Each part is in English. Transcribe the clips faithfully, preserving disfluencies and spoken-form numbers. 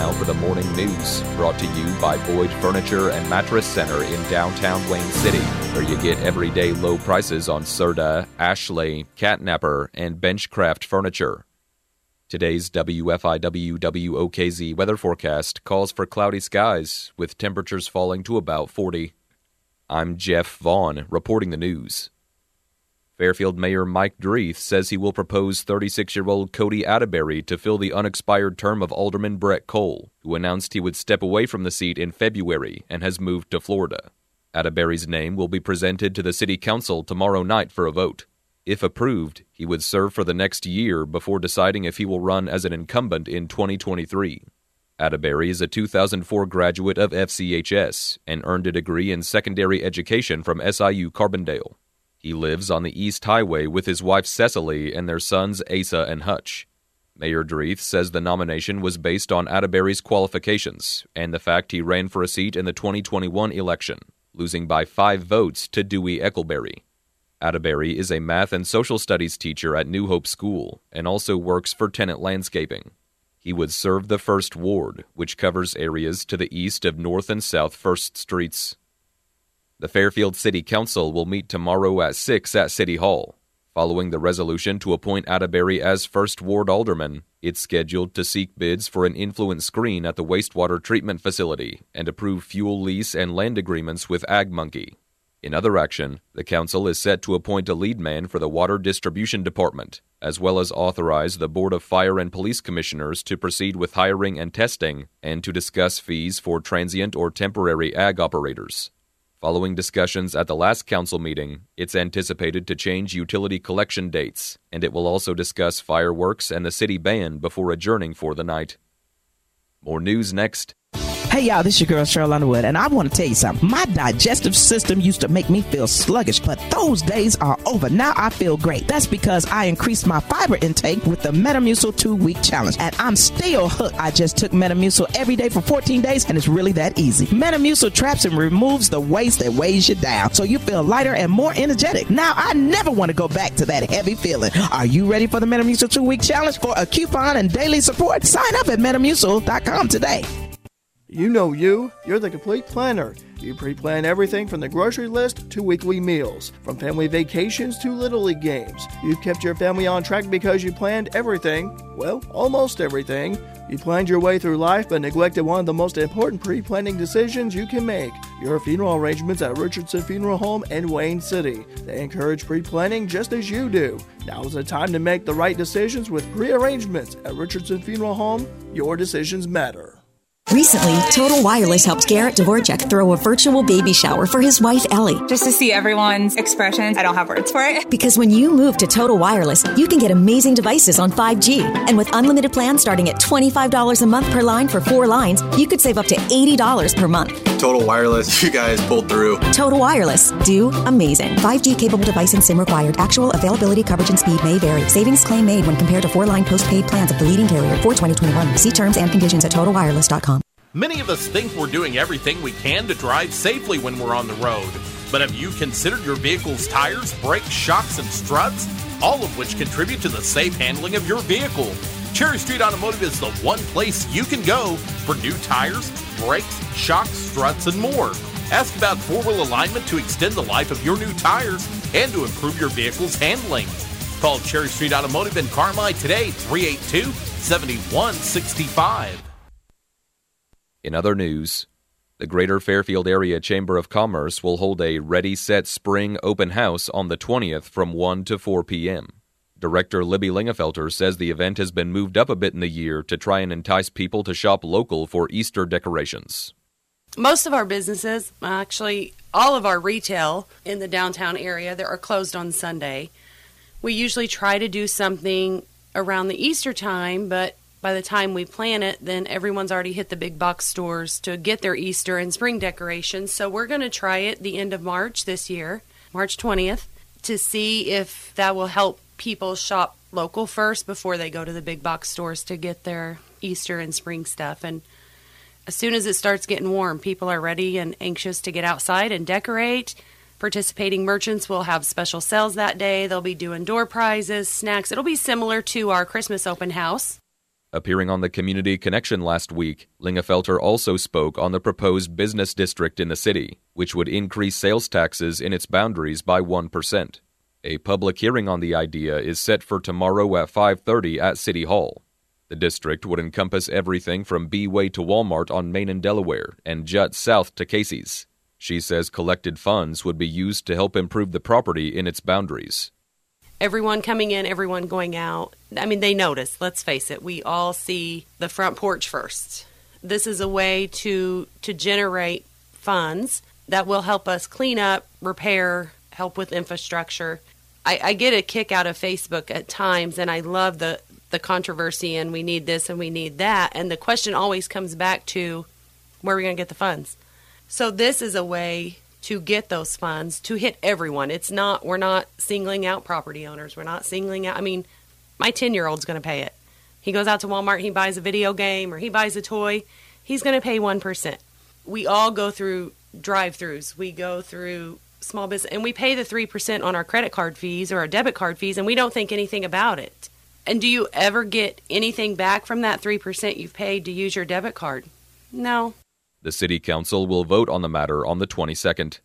now for the morning news, brought to you by Boyd Furniture and Mattress Center in downtown Wayne City, where you get everyday low prices on Serta, Ashley, Catnapper, and Benchcraft furniture. Today's W F I W W O K Z weather forecast calls for cloudy skies, with temperatures falling to about forty. I'm Jeff Vaughn, reporting the news. Fairfield Mayor Mike Dreeth says he will propose thirty-six-year-old Cody Atterbury to fill the unexpired term of Alderman Brett Cole, who announced he would step away from the seat in February and has moved to Florida. Atterbury's name will be presented to the City Council tomorrow night for a vote. If approved, he would serve for the next year before deciding if he will run as an incumbent in twenty twenty-three. Atterbury is a two thousand four graduate of F C H S and earned a degree in secondary education from S I U Carbondale. He lives on the East Highway with his wife Cecily and their sons Asa and Hutch. Mayor Dreeth says the nomination was based on Atterbury's qualifications and the fact he ran for a seat in the twenty twenty-one election, losing by five votes to Dewey Eckleberry. Atterbury is a math and social studies teacher at New Hope School and also works for Tenant Landscaping. He would serve the First Ward, which covers areas to the east of North and South First Streets. The Fairfield City Council will meet tomorrow at six at City Hall. Following the resolution to appoint Atterbury as First Ward Alderman, it's scheduled to seek bids for an influence screen at the wastewater treatment facility and approve fuel lease and land agreements with Ag Monkey. In other action, the council is set to appoint a lead man for the Water Distribution Department, as well as authorize the Board of Fire and Police Commissioners to proceed with hiring and testing and to discuss fees for transient or temporary ag operators. Following discussions at the last council meeting, it's anticipated to change utility collection dates, and it will also discuss fireworks and the city band before adjourning for the night. More news next. Hey y'all, this is your girl Cheryl Underwood, and I want to tell you something. My digestive system used to make me feel sluggish, but those days are over. Now I feel great. That's because I increased my fiber intake with the Metamucil two-week challenge, and I'm still hooked. I just took Metamucil every day for fourteen days, and it's really that easy. Metamucil traps and removes the waste that weighs you down, so you feel lighter and more energetic. Now I never want to go back to that heavy feeling. Are you ready for the Metamucil two-week challenge? For a coupon and daily support, sign up at Metamucil dot com today. You know you. You're the complete planner. You pre-plan everything from the grocery list to weekly meals, from family vacations to Little League games. You've kept your family on track because you planned everything. Well, almost everything. You planned your way through life but neglected one of the most important pre-planning decisions you can make. Your funeral arrangements at Richardson Funeral Home in Wayne City. They encourage pre-planning just as you do. Now is the time to make the right decisions with pre-arrangements at Richardson Funeral Home. Your decisions matter. Recently, Total Wireless helped Garrett Dvorak throw a virtual baby shower for his wife, Ellie. Just to see everyone's expressions, I don't have words for it. Because when you move to Total Wireless, you can get amazing devices on five G. And with unlimited plans starting at twenty-five dollars a month per line for four lines, you could save up to eighty dollars per month. Total Wireless, you guys pulled through. Total Wireless, do amazing. five G capable device and SIM required. Actual availability, coverage, and speed may vary. Savings claim made when compared to four-line postpaid plans of the leading carrier for twenty twenty-one. See terms and conditions at total wireless dot com. Many of us think we're doing everything we can to drive safely when we're on the road. But have you considered your vehicle's tires, brakes, shocks, and struts? All of which contribute to the safe handling of your vehicle. Cherry Street Automotive is the one place you can go for new tires, brakes, shocks, struts, and more. Ask about four-wheel alignment to extend the life of your new tires and to improve your vehicle's handling. Call Cherry Street Automotive in Carmi today, three eight two, seven one six five. In other news, the Greater Fairfield Area Chamber of Commerce will hold a Ready, Set, Spring open house on the twentieth from one to four p.m. Director Libby Lingefelter says the event has been moved up a bit in the year to try and entice people to shop local for Easter decorations. Most of our businesses, actually all of our retail in the downtown area, that are closed on Sunday. We usually try to do something around the Easter time, but by the time we plan it, then everyone's already hit the big box stores to get their Easter and spring decorations. So we're going to try it the end of March this year, March twentieth, to see if that will help people shop local first before they go to the big box stores to get their Easter and spring stuff. And as soon as it starts getting warm, people are ready and anxious to get outside and decorate. Participating merchants will have special sales that day. They'll be doing door prizes, snacks. It'll be similar to our Christmas open house. Appearing on the Community Connection last week, Lingefelter also spoke on the proposed business district in the city, which would increase sales taxes in its boundaries by one percent. A public hearing on the idea is set for tomorrow at five thirty at City Hall. The district would encompass everything from B-Way to Walmart on Main and Delaware and jut south to Casey's. She says collected funds would be used to help improve the property in its boundaries. Everyone coming in, everyone going out. I mean, they notice, let's face it, we all see the front porch first. This is a way to to generate funds that will help us clean up, repair, help with infrastructure. I, I get a kick out of Facebook at times, and I love the, the controversy, and we need this and we need that. And the question always comes back to, where are we going to get the funds? So this is a way to get those funds to hit everyone. It's not, we're not singling out property owners. We're not singling out, I mean, my ten-year-old's going to pay it. He goes out to Walmart, he buys a video game, or he buys a toy, he's going to pay one percent. We all go through drive-thrus. We go through small business, and we pay the three percent on our credit card fees or our debit card fees, and we don't think anything about it. And do you ever get anything back from that three percent you've paid to use your debit card? No. The City Council will vote on the matter on the twenty-second.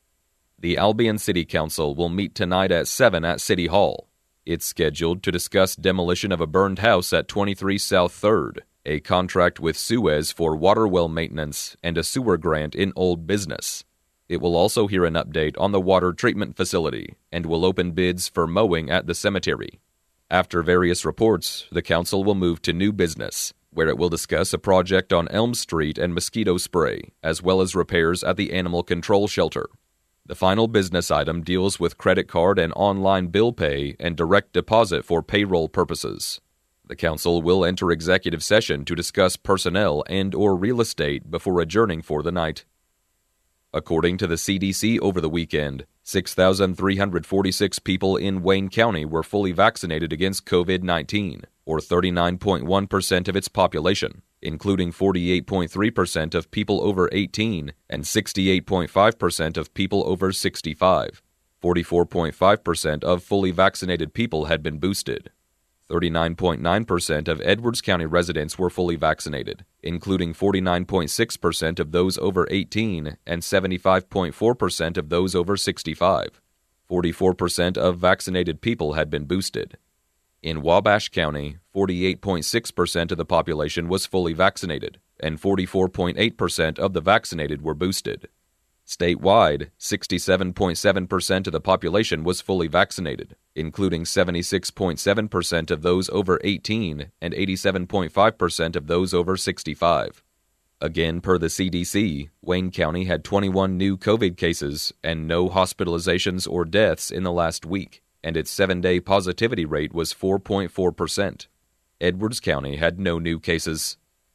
The Albion City Council will meet tonight at seven at City Hall. It's scheduled to discuss demolition of a burned house at twenty-three South third, a contract with Suez for water well maintenance, and a sewer grant in Old Business. It will also hear an update on the water treatment facility and will open bids for mowing at the cemetery. After various reports, the council will move to new business, where it will discuss a project on Elm Street and mosquito spray, as well as repairs at the animal control shelter. The final business item deals with credit card and online bill pay and direct deposit for payroll purposes. The council will enter executive session to discuss personnel and or real estate before adjourning for the night. According to the C D C over the weekend, six thousand three hundred forty-six people in Wayne County were fully vaccinated against covid nineteen, or thirty-nine point one percent of its population, including forty-eight point three percent of people over eighteen and sixty-eight point five percent of people over sixty-five. forty-four point five percent of fully vaccinated people had been boosted. thirty-nine point nine percent of Edwards County residents were fully vaccinated, including forty-nine point six percent of those over eighteen and seventy-five point four percent of those over sixty-five. forty-four percent of vaccinated people had been boosted. In Wabash County, forty-eight point six percent of the population was fully vaccinated, and forty-four point eight percent of the vaccinated were boosted. Statewide, sixty-seven point seven percent of the population was fully vaccinated, including seventy-six point seven percent of those over eighteen and eighty-seven point five percent of those over sixty-five. Again, per the C D C, Wayne County had twenty-one new COVID cases and no hospitalizations or deaths in the last week, and its seven-day positivity rate was four point four percent. Edwards County had no new cases.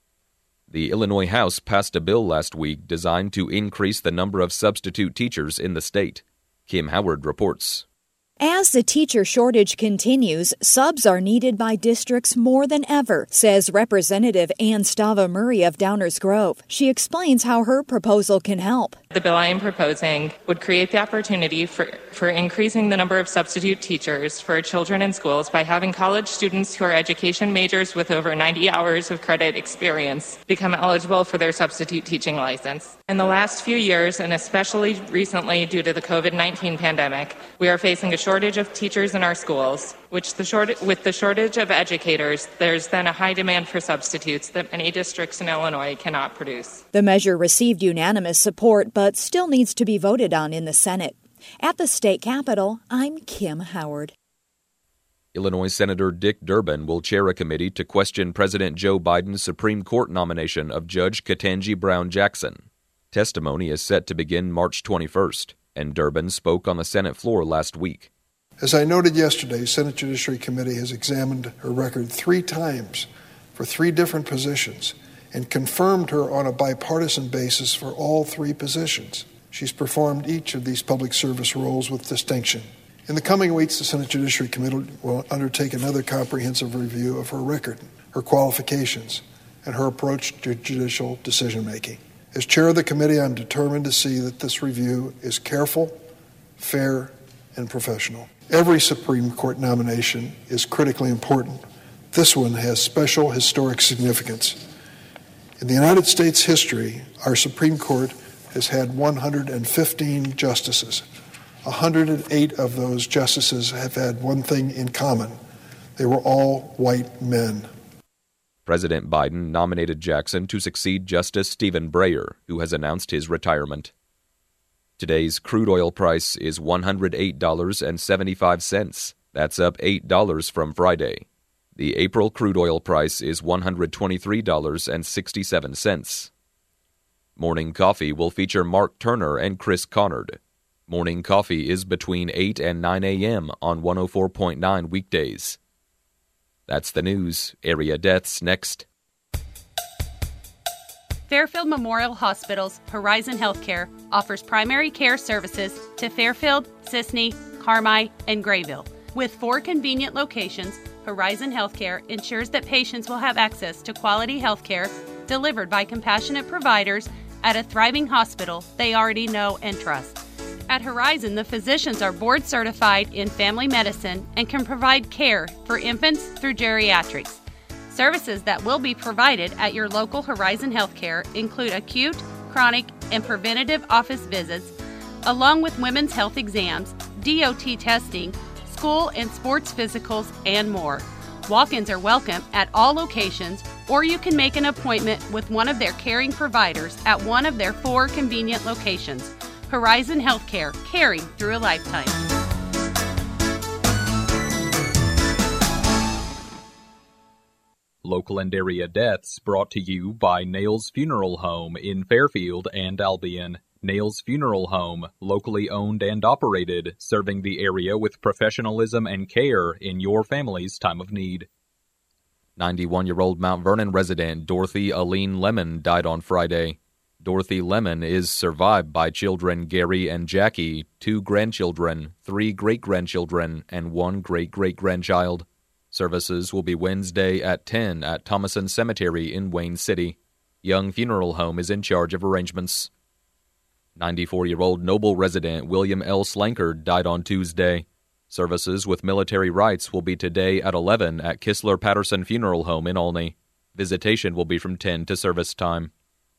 The Illinois House passed a bill last week designed to increase the number of substitute teachers in the state. Kim Howard reports. As the teacher shortage continues, subs are needed by districts more than ever, says Representative Ann Stava Murray of Downers Grove. She explains how her proposal can help. The bill I am proposing would create the opportunity for, for increasing the number of substitute teachers for children in schools by having college students who are education majors with over ninety hours of credit experience become eligible for their substitute teaching license. In the last few years, and especially recently due to the covid nineteen pandemic, we are facing a shortage of teachers in our schools, which the short, with the shortage of educators, there's then a high demand for substitutes that many districts in Illinois cannot produce. The measure received unanimous support, but still needs to be voted on in the Senate. At the state capitol, I'm Kim Howard. Illinois Senator Dick Durbin will chair a committee to question President Joe Biden's Supreme Court nomination of Judge Ketanji Brown Jackson. Testimony is set to begin March twenty-first, and Durbin spoke on the Senate floor last week. As I noted yesterday, Senate Judiciary Committee has examined her record three times for three different positions and confirmed her on a bipartisan basis for all three positions. She's performed each of these public service roles with distinction. In the coming weeks, the Senate Judiciary Committee will undertake another comprehensive review of her record, her qualifications, and her approach to judicial decision-making. As chair of the committee, I'm determined to see that this review is careful, fair, and professional. Every Supreme Court nomination is critically important. This one has special historic significance. In the United States history, our Supreme Court has had one hundred fifteen justices. one hundred eight of those justices have had one thing in common. They were all white men. President Biden nominated Jackson to succeed Justice Stephen Breyer, who has announced his retirement. Today's crude oil price is one hundred eight dollars and seventy-five cents. That's up eight dollars from Friday. The April crude oil price is one hundred twenty-three dollars and sixty-seven cents. Morning Coffee will feature Mark Turner and Chris Connard. Morning Coffee is between eight and nine a.m. on one oh four point nine weekdays. That's the news. Area deaths next. Fairfield Memorial Hospital's Horizon Healthcare offers primary care services to Fairfield, Sisney, Carmi, and Grayville. With four convenient locations, Horizon Healthcare ensures that patients will have access to quality healthcare delivered by compassionate providers at a thriving hospital they already know and trust. At Horizon, the physicians are board certified in family medicine and can provide care for infants through geriatrics. Services that will be provided at your local Horizon Healthcare include acute, chronic, and preventative office visits, along with women's health exams, D O T testing, school and sports physicals, and more. Walk-ins are welcome at all locations, or you can make an appointment with one of their caring providers at one of their four convenient locations. Horizon Healthcare, caring through a lifetime. Local and area deaths brought to you by Nails Funeral Home in Fairfield and Albion. Nails Funeral Home, locally owned and operated, serving the area with professionalism and care in your family's time of need. ninety-one-year-old Mount Vernon resident Dorothy Aline Lemon died on Friday. Dorothy Lemon is survived by children Gary and Jackie, two grandchildren, three great-grandchildren, and one great-great-grandchild. Services will be Wednesday at ten at Thomason Cemetery in Wayne City. Young Funeral Home is in charge of arrangements. ninety-four-year-old Noble resident William L. Slankard died on Tuesday. Services with military rites will be today at eleven at Kistler Patterson Funeral Home in Olney. Visitation will be from ten to service time.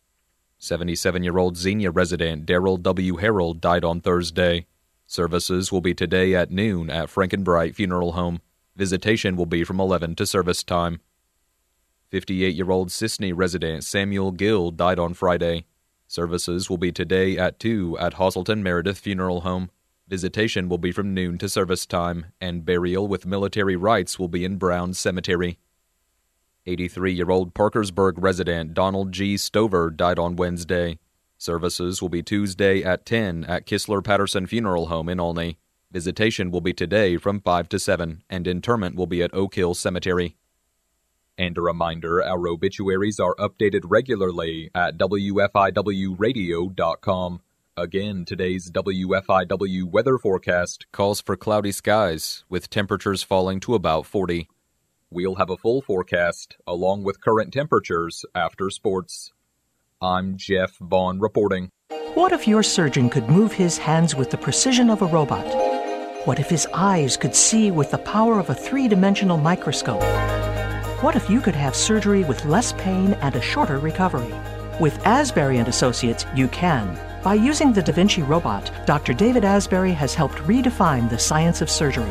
seventy-seven-year-old Xenia resident Darrell W. Harrell died on Thursday. Services will be today at noon at Frankenbright Funeral Home. Visitation will be from eleven to service time. fifty-eight-year-old Sisney resident Samuel Gill died on Friday. Services will be today at two at Hosselton Meredith Funeral Home. Visitation will be from noon to service time, and burial with military rites will be in Brown Cemetery. eighty-three-year-old Parkersburg resident Donald G. Stover died on Wednesday. Services will be Tuesday at ten at Kistler Patterson Funeral Home in Olney. Visitation will be today from five to seven, and interment will be at Oak Hill Cemetery. And a reminder, our obituaries are updated regularly at W F I W radio dot com. Again, today's W F I W weather forecast calls for cloudy skies, with temperatures falling to about forty. We'll have a full forecast, along with current temperatures, after sports. I'm Jeff Vaughn reporting. What if your surgeon could move his hands with the precision of a robot? What if his eyes could see with the power of a three-dimensional microscope? What if you could have surgery with less pain and a shorter recovery? With Asbury and Associates, you can. By using the Da Vinci robot, Doctor David Asbury has helped redefine the science of surgery.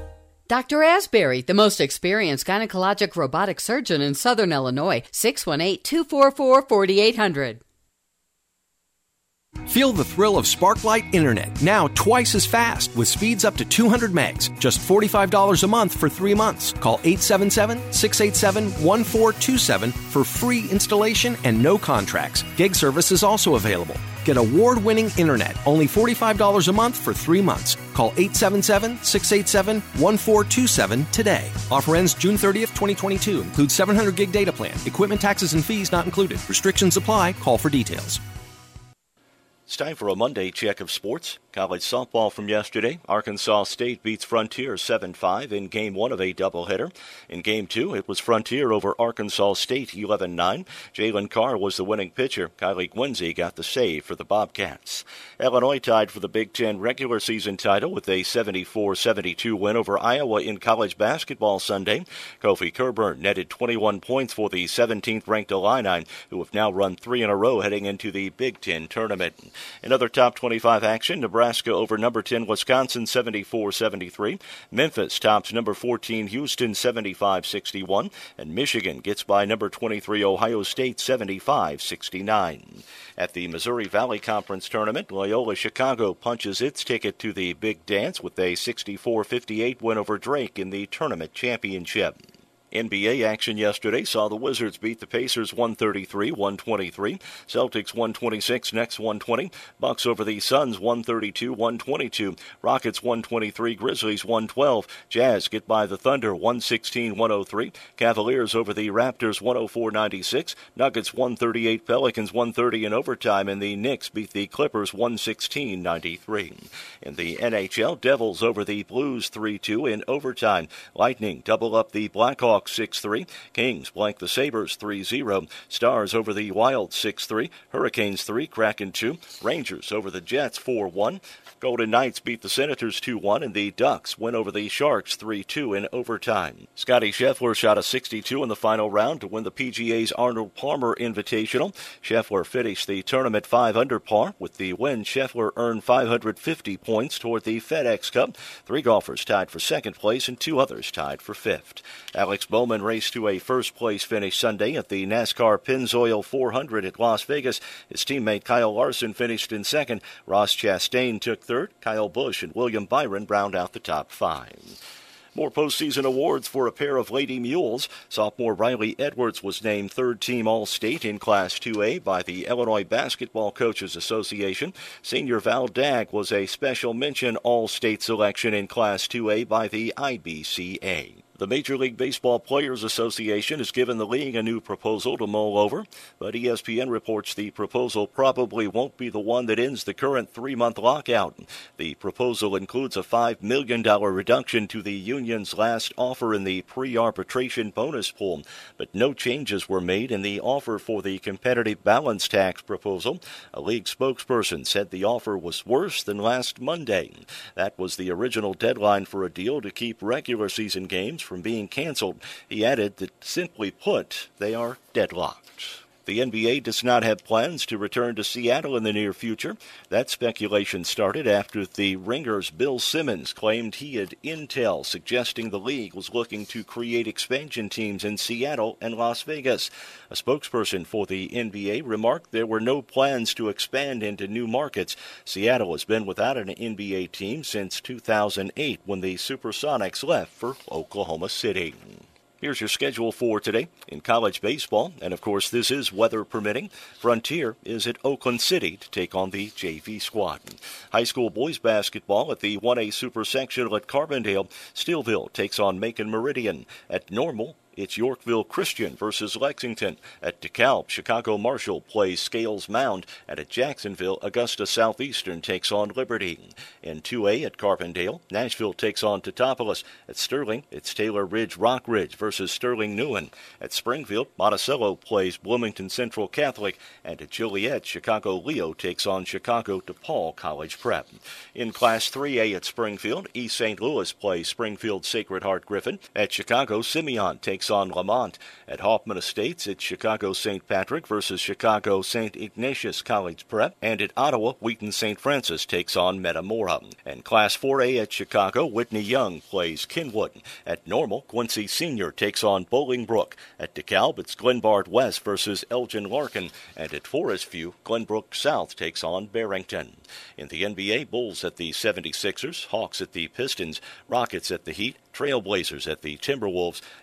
Doctor Asbury, the most experienced gynecologic robotic surgeon in Southern Illinois, six one eight, two four four, four eight zero zero. Feel the thrill of Sparklight Internet, now twice as fast with speeds up to two hundred megs. Just forty-five dollars a month for three months. Call eight seven seven, six eight seven, one four two seven for free installation and no contracts. Gig service is also available. Get award-winning Internet, only forty-five dollars a month for three months. Call eight seven seven, six eight seven, one four two seven today. Offer ends June thirtieth, twenty twenty-two. Includes seven hundred gig data plan. Equipment taxes and fees not included. Restrictions apply. Call for details. It's time for a Monday check of sports. College softball from yesterday. Arkansas State beats Frontier seven five in Game one of a doubleheader. In Game two, it was Frontier over Arkansas State eleven nine. Jalen Carr was the winning pitcher. Kylie Gwinsey got the save for the Bobcats. Illinois tied for the Big Ten regular season title with a seventy-four seventy-two win over Iowa in college basketball Sunday. Kofi Cockburn netted twenty-one points for the seventeenth-ranked Illini, who have now run three in a row heading into the Big Ten tournament. In other top twenty-five action, Nebraska over number ten Wisconsin seventy-four seventy-three. Memphis tops number fourteen Houston seventy-five sixty-one. And Michigan gets by number twenty-three Ohio State seventy-five sixty-nine. At the Missouri Valley Conference Tournament, Loyola Chicago punches its ticket to the Big Dance with a sixty-four fifty-eight win over Drake in the tournament championship. N B A action yesterday saw the Wizards beat the Pacers one thirty-three one twenty-three. Celtics one twenty-six, Knicks one twenty. Bucks over the Suns one thirty-two one twenty-two. Rockets one twenty-three, Grizzlies one twelve. Jazz get by the Thunder one sixteen one oh three. Cavaliers over the Raptors one oh four ninety-six. Nuggets one thirty-eight, Pelicans one thirty in overtime, and the Knicks beat the Clippers one sixteen ninety-three. In the N H L, Devils over the Blues three two in overtime. Lightning double up the Blackhawks six three. Kings blank the Sabres three zero. Stars over the Wild six three. Hurricanes three, Kraken two. Rangers over the Jets four one. Golden Knights beat the Senators two one, and the Ducks win over the Sharks three two in overtime. Scotty Scheffler shot a sixty-two in the final round to win the P G A's Arnold Palmer Invitational. Scheffler finished the tournament five under par. With the win, Scheffler earned five hundred fifty points toward the FedEx Cup. Three golfers tied for second place and two others tied for fifth. Alex Bowman raced to a first-place finish Sunday at the NASCAR Pennzoil four hundred at Las Vegas. His teammate Kyle Larson finished in second. Ross Chastain took third. Kyle Busch and William Byron round out the top five. More postseason awards for a pair of Lady Mules. Sophomore Riley Edwards was named third-team All-State in Class two A by the Illinois Basketball Coaches Association. Senior Val Dagg was a special mention All-State selection in Class two A by the I B C A. The Major League Baseball Players Association has given the league a new proposal to mull over, but E S P N reports the proposal probably won't be the one that ends the current three-month lockout. The proposal includes a five million dollars reduction to the union's last offer in the pre-arbitration bonus pool, but no changes were made in the offer for the competitive balance tax proposal. A league spokesperson said the offer was worse than last Monday. That was the original deadline for a deal to keep regular season games from being canceled. He added that, simply put, they are deadlocked. The N B A does not have plans to return to Seattle in the near future. That speculation started after the Ringer's Bill Simmons claimed he had intel suggesting the league was looking to create expansion teams in Seattle and Las Vegas. A spokesperson for the N B A remarked there were no plans to expand into new markets. Seattle has been without an N B A team since two thousand eight when the Supersonics left for Oklahoma City. Here's your schedule for today in college baseball, and of course this is weather permitting. Frontier is at Oakland City to take on the J V squad. High school boys basketball at the one A Super Sectional at Carbondale. Steelville takes on Macon Meridian. At Normal, it's Yorkville Christian versus Lexington. At DeKalb, Chicago Marshall plays Scales Mound. And at Jacksonville, Augusta Southeastern takes on Liberty. In two A at Carbondale, Nashville takes on Teutopolis. At Sterling, it's Taylor Ridge Rock Ridge versus Sterling Newen. At Springfield, Monticello plays Bloomington Central Catholic. And at Joliet, Chicago Leo takes on Chicago DePaul College Prep. In Class three A at Springfield, East Saint Louis plays Springfield Sacred Heart Griffin. At Chicago, Simeon takes on Lamont. At Hoffman Estates, it's Chicago Saint Patrick versus Chicago Saint Ignatius College Prep. And at Ottawa, Wheaton Saint Francis takes on Metamora. And Class four A at Chicago, Whitney Young plays Kenwood. At Normal, Quincy Senior takes on Bolingbrook. At DeKalb, it's Glenbard West versus Elgin Larkin. And at Forest View, Glenbrook South takes on Barrington. In the N B A, Bulls at the seventy-sixers, Hawks at the Pistons, Rockets at the Heat, Trailblazers at the Timberwolves, Jazz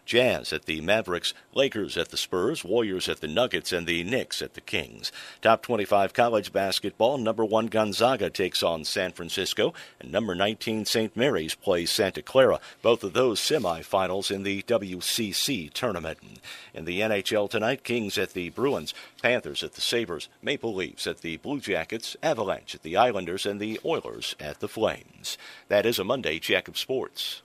Jazz at the Mavericks, Lakers at the Spurs, Warriors at the Nuggets, and the Knicks at the Kings. Top twenty-five college basketball, number one Gonzaga takes on San Francisco, and number nineteen Saint Mary's plays Santa Clara. Both of those semifinals in the W C C tournament. In the N H L tonight, Kings at the Bruins, Panthers at the Sabres, Maple Leafs at the Blue Jackets, Avalanche at the Islanders, and the Oilers at the Flames. That is a Monday Check of Sports.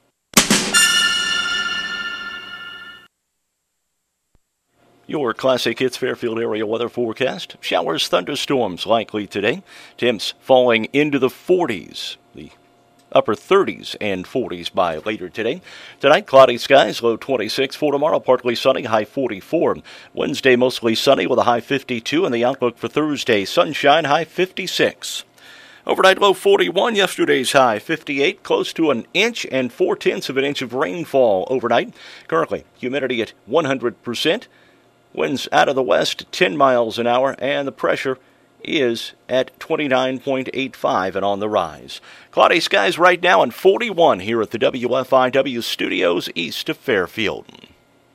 Your Classic Hits Fairfield area weather forecast. Showers, thunderstorms likely today. Temps falling into the forties. The upper thirties and forties by later today. Tonight, cloudy skies, low twenty-six. For tomorrow, partly sunny, high forty-four. Wednesday, mostly sunny with a high fifty-two. And the outlook for Thursday, sunshine, high fifty-six. Overnight low forty-one, yesterday's high fifty-eight, close to an inch and four-tenths of an inch of rainfall overnight. Currently, humidity at one hundred percent. Winds out of the west, ten miles an hour, and the pressure is at twenty-nine point eight five and on the rise. Cloudy skies right now and forty-one here at the W F I W studios east of Fairfield.